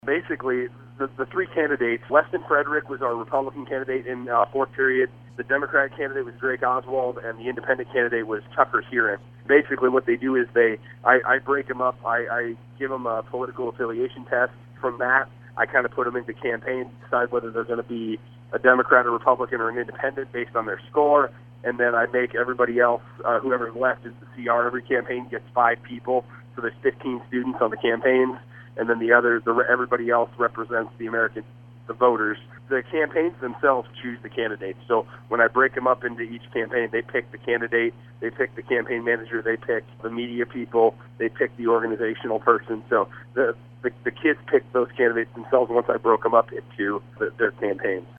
Basically, the three candidates, Weston Frederick was our Republican candidate in fourth period. The Democratic candidate was Drake Oswald, and the independent candidate was Tucker Heron. Basically, what they do is I break them up. I give them a political affiliation test. From that, I kind of put them into campaigns, decide whether they're going to be a Democrat, a Republican, or an independent based on their score. And then I make everybody else, whoever's left is the CR. Every campaign gets 5 people, so there's 15 students on the campaigns. And then everybody else represents the voters. The campaigns themselves choose the candidates. So when I break them up into each campaign, they pick the candidate, they pick the campaign manager, they pick the media people, they pick the organizational person. So the kids pick those candidates themselves once I broke them up into their campaigns.